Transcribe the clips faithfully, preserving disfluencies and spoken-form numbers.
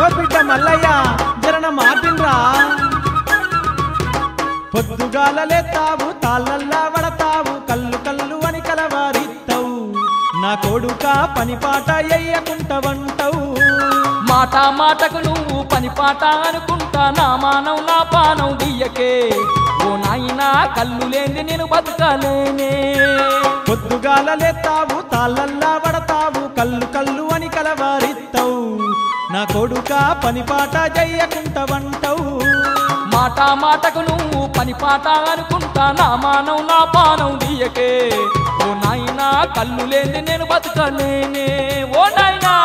ఓ బిడ్డ మల్లయ్య జరణ మాటిన్రా పొద్దుగాల లేతావు తాళ్ళల్లా వడతావు కల్లు కల్లు అని కలవారిస్తావు నా కొడుక పని పాట ఎయ్యకుంటవంటవు మాట మాటకు నువ్వు పని పాట అనుకుంటా నా మానవ్ నా పానం దియ్యకే ఓ నాయనా కళ్ళు లేని నేను బతకలేనే పొద్దుగాల లేతావు తాళ్ళల్లా వడతావు కల్లు కల్లు అని కలవారిస్తావు నా కొడుక పని పాట చెయ్యకుంటవంటవు మాట మాటకు నువ్వు పని పాట అనుకుంటా నా మానవ్ నా పానం దియ్యకే ఓ నాయనా కళ్ళు లేని నేను బతకలేనే ఓ నాయనా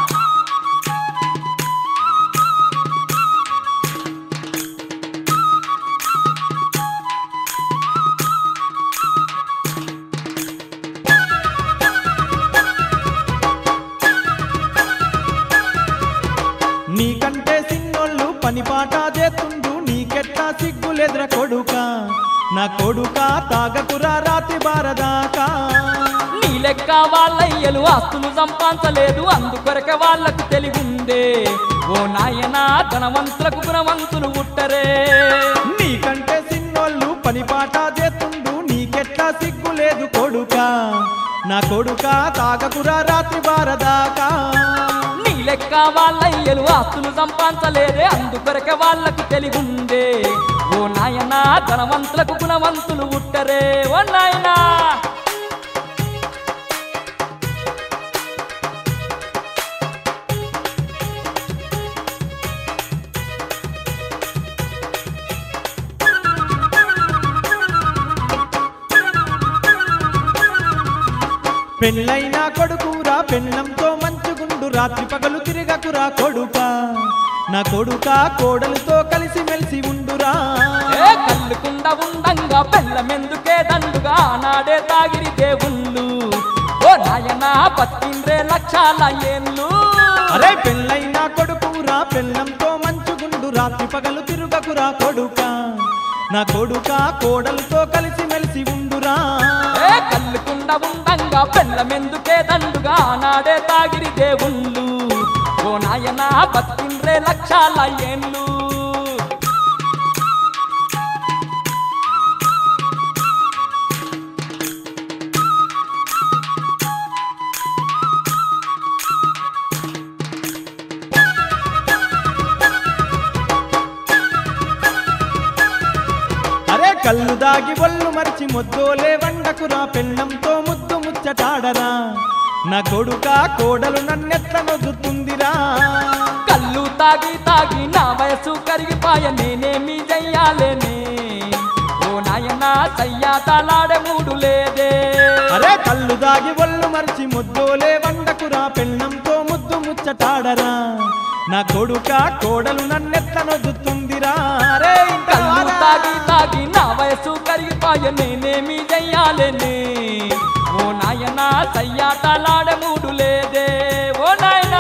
నీకంటే సిన్నోళ్ళు పని పాట చేస్తుండు నీకెట్లా సిగ్గులెద్ర కొడుక నా కొడుక తాగకురా రాతి బారదాకా నీ లెక్క వాళ్ళయ్యలు ఆస్తులు సంపాదించలేదు అందుకొరకే వాళ్లకు తెలివుందే ఓ నాయనా ధనవంతులకు గుణవంతులు పుట్టరే నీకంటే సిన్నోళ్ళు పని పాట చేస్తుండు నీకెట్లా సిగ్గులేదు కొడుక నా కొడుక తాగకురా రాత్రి బారదాకా నీ లెక్క వాళ్ళయ్యలు ఆస్తులు సంపాదించలేదే అందుకొరకే వాళ్లకు తెలివుందే ఓ నాయనా ధనవంతులకు గుణవంతులు పుట్టరే ఓ నాయనా పెళ్ళైనా కొడుకురా పెళ్ళంతో మంచుగుండు రాత్రి పగలు తిరగకురా కొడుక నా కొడుక కోడలుతో కలిసి మెలిసి ఉండురా ఏ కళ్ళుకుండ ఉండంగా బెల్లమెందుకే దండుగా నాడే తాగిరి దేవుళ్ళు ఓ నాయనా బతికిండ్రే లక్షల ఏళ్ళు అరే పెళ్ళైనా కొడుకురా పెళ్ళంతో మంచుగుండు రాత్రి పగలు తిరగకురా కొడుక నా కొడుక కోడలుతో కలిసి మెలిసి ఉండురా ఏ కళ్ళుకుండ ఉండంగా బెల్లమెందుకే దండుగా నాడే తాగిరి దేవుళ్ళు ఓ నాయనా బతికిండ్రే లక్షల ఏళ్ళు అరే కళ్ళు దాగి ఒళ్ళు మరిచి మొద్దోలే వండకురా పెళ్ళంతో ముద్దు ముచ్చటాడరా నా కొడుక కోడలు నన్నెట్ల నొద్దుతుందిరా కళ్ళు తాగి తాగి నా వయసు కరిగిపాయ నేనేమి చెయ్యాలేనే ఓ నాయనా సయ్యాతలాడే మూడు లేదే అరే కళ్ళు దాగి ఒళ్ళు మరిచి ముద్దోలే వండకురా పెళ్ళంతో ముద్దు ముచ్చటాడరా నా కొడుక కోడలు నన్నెట్ల నొద్దుతుందిరా అరే కళ్ళు తాగి తాగి నా వయసు కరిగిపాయ నేనేమి చెయ్యాలేనే ఓ నాయనా సయ్యాతలాడే మూడు లేదే ఓ నాయనా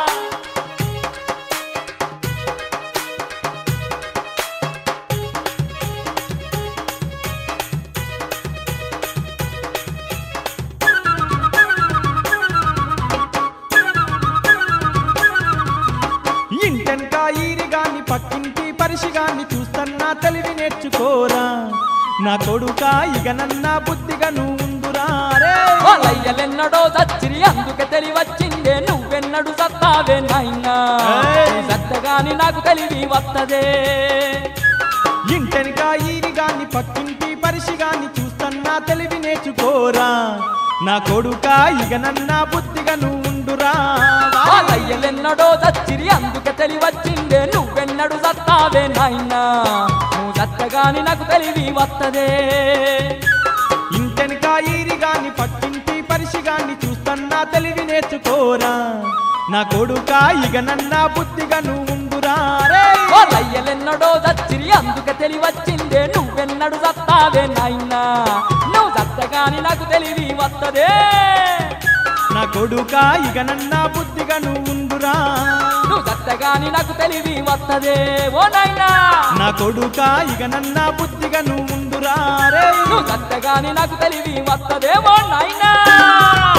ఇంటెనక ఈరిగాని పక్కింటి పరిసిగాని చూస్తన్నా తెలివి నేర్చుకోరా నా కొడుక ఇక నన్న బుద్ధిగా నువ్వుందురా రే వాళ్ళయ్యలెన్నడో సచ్చిరి అందుకే తెలివచ్చిందే నువ్వెన్నడు సత్తావే నాయనా సత్తగాని నాకు తెలివి వత్తదే ఇంటెనక ఈరిగాని పక్కింటి పరిసిగాని చూస్తన్నా తెలివి నేర్చుకోరా నా కొడుక ఇక నన్న బుద్ధిగా నువ్వుండురా వాళ్ళయ్యలెన్నడో సచ్చిరి అందుకే తెలివచ్చిందే నువ్వెన్నడు సత్తావే నాయనా నువ్వు సత్తగాని నాకు తెలివి వత్తదే ఇంటెనక ఈరిగాని పక్కింటి పరిసిగాని చూస్తన్నా తెలివి నేర్చుకోరా నా కొడుక ఇక నన్న బుద్ధిగా నువ్వుండురా రే వాళ్ళయ్యలెన్నడో సచ్చిరి అందుకే తెలివచ్చిందే నువ్వెన్నడు సత్తావే నాయనా నువ్వు సత్తగాని నాకు తెలివి వత్తదే నా కొడుక ఇక నన్న బుద్ధిగా నువ్వుండురా నువ్వు సత్తగాని నాకు తెలివి వత్తదే ఓ నాయనా నా కొడుక ఇక నన్న బుద్ధిగా నువ్వుండురా రే నువ్వు సత్తగాని నాకు తెలివి వత్తదే ఓ నాయనా